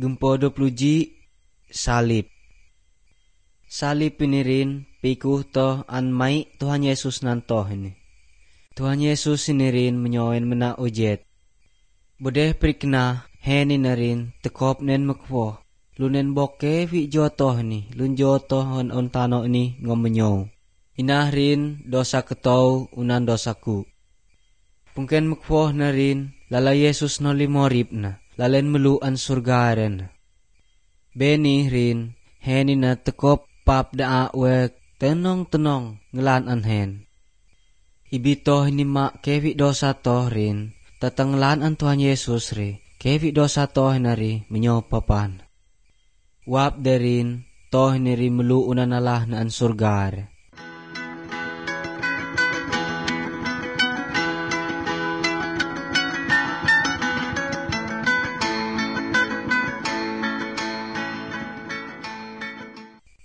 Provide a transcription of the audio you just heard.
Gempo 20 salib. Salib ini rin pikuh to an mai Tuhan Yesus nantoh ini. Tuhan Yesus ini rin menyoen mena ujet. Bodeh prikna heni narin tekop nen mekwo. Lunen boke vi jotoh ni, lun jotoh on tano ni ngomenyo. Inah rin dosa ketau unan dosaku. Pungken mekwo na rin lala Yesus no limorip na, lalen meluan surga ren. Beni rin heni na tekop pap daa wek tenong ngelan anhen. Ibito ni mak kevi dosa toh rin, tatanglan an Tuhan Yesus ri, kevi dosa toh nari menyopapan. Wap derin toh niri meluunan Allah na an surga.